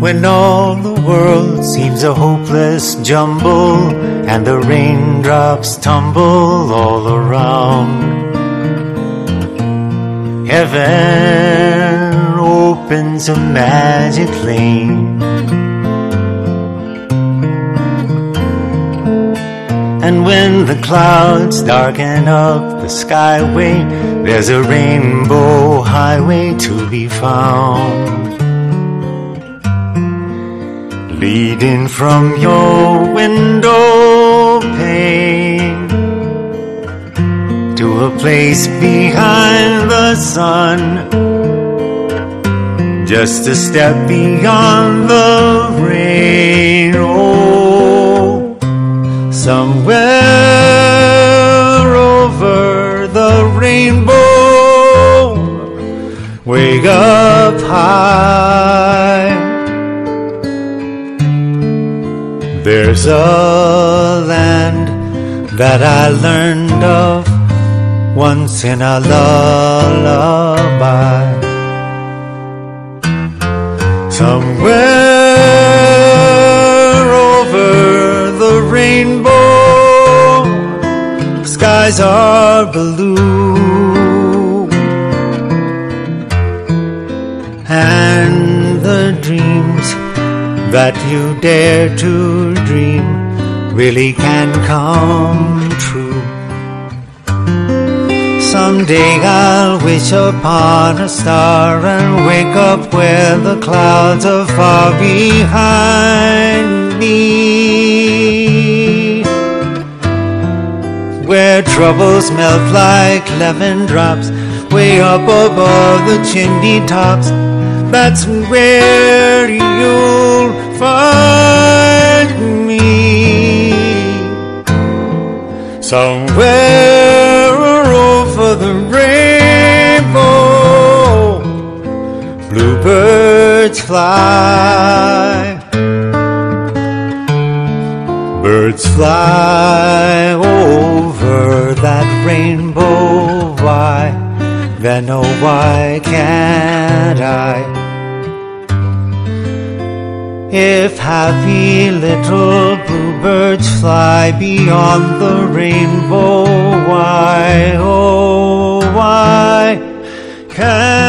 When all the world seems a hopeless jumble and the raindrops tumble all around, heaven opens a magic lane, and when the clouds darken up the skyway, there's a rainbow highway to be found, leading from your window pane to a place behind the sun, just a step beyond the rain. Oh, somewhere over the rainbow, way up high, there's a land that I learned of once in a lullaby. Somewhere over the rainbow, skies are blue, and the dreams that you dare to dream really can come true. Someday I'll wish upon a star and wake up where the clouds are far behind me, where troubles melt like lemon drops way up above the chimney tops. That's where you'll find me, somewhere over the rainbow. Bluebirds fly, birds fly over that rainbow. Why, then oh why can't I? If happy little bluebirds fly beyond the rainbow, why, oh, why can't